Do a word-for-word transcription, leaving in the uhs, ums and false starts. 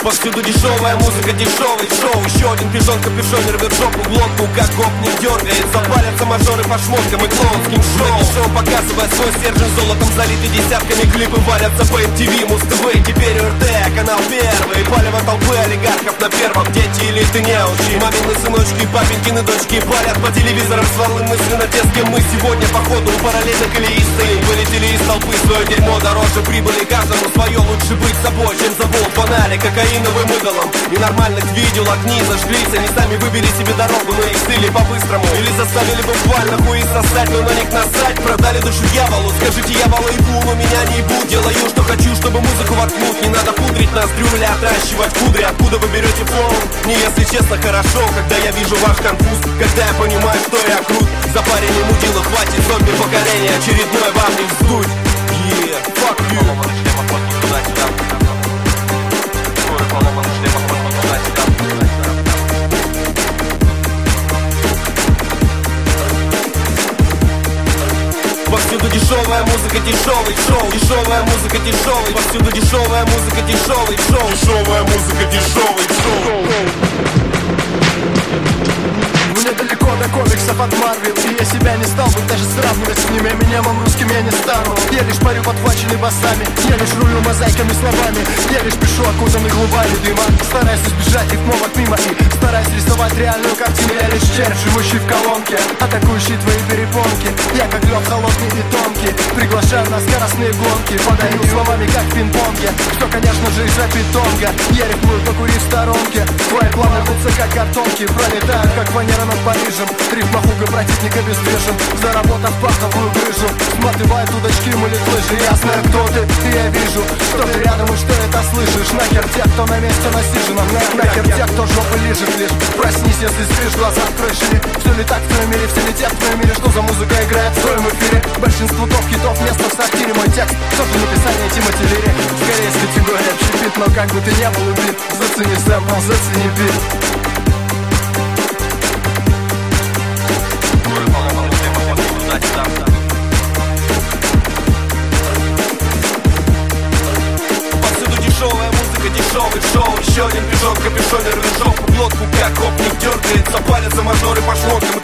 Повсюду дешевая музыка, дешевый шоу. Еще один пижон капюшон рвет жопу глотку, как гопник дергает. Запалятся мажоры по шмоткам и клоунским шоу. Шоу показывает свой стержень, золотом залитый десятками. Клипы валятся по эм ти ви, Муз-ТВ, теперь эр тэ, канал первый. Палево толпы олигархов на первом. Дети элиты неучи, мамины сыночки, папенькины дочки палят по телевизорам стволы мысленно те, с кем мы сегодня походу параллельно колеисты. Вылетели из толпы, свое дерьмо дороже прибыли. Каждому свое, лучше быть собой, чем забыл фонали кокаиновым идолом. И нормальных видел, огни зажглись. Они сами выбери себе дорогу, но их стыли по-быстрому. Или заставили буквально хуи сосать, но на них насать. Продали душу дьяволу, скажите я волейбу, но меня не ебу. Делаю, что хочу, чтобы музыку воткнуть. Не надо пудрить ноздрю или отращивать кудри. Откуда вы берете флоу? Не, если честно, хорошо, когда я вижу ваш конфуз. Когда я понимаю, что я крут. За парень и мудила хватит зомби поколения. Очередное вам не вздуть. Yeah, fuck you. Повсюду дешевая музыка, дешевый шоу. Дешевая музыка, дешевый. Повсюду дешевая музыка, дешевый шоу. Дешевая музыка, дешевый шоу. Мне далеко до комиксов от Марвел, и я себя не стал бы даже сравнивать с ними. Эминемом русским я не стану. Я лишь парю подхваченный басами, я лишь рулю мозаиками словами. Я лишь пишу окутанный клубами дыма. Стараюсь избежать рифмовок мимо и стараюсь рисовать реальную картину. Я лишь червь, живущий в колонке, атакующий твои перепонки. Я как лед холодный и тонкий, приглашаю на скоростные гонки. Подаю словами как в пинг-понге, что конечно же из-за питонга. Я рифмую, покури в сторонке. Твои планы рвутся как картонки, пролетают как фанера над Парижем. Рифма хуга противник обездвижен, заработав паховую грыжу. Сматывают удочки, мулит лыжи. Я знаю, кто ты, и я вижу, что ты рядом и что это слышишь. Нахер тех, кто на месте насиженном, нахер тех, кто жопы лежит лишь. Проснись, если спишь, глаза открой шире. Все ли так в твоем мире, все ли те в твоем мире, что за музыка играет в своем эфире? Большинство топ-хитов место в сортире. Мой текст тоже написание Тимоти Лири. Скорее с категории общепит, но как бы ты не был убит, зацени сэмпл, зацени бит. Повсюду дешевая музыка, дешевый шоу. Еще один пижон, капюшон рвет жопу глотку, как гопник дергает. Запалятся мажоры по шмоткам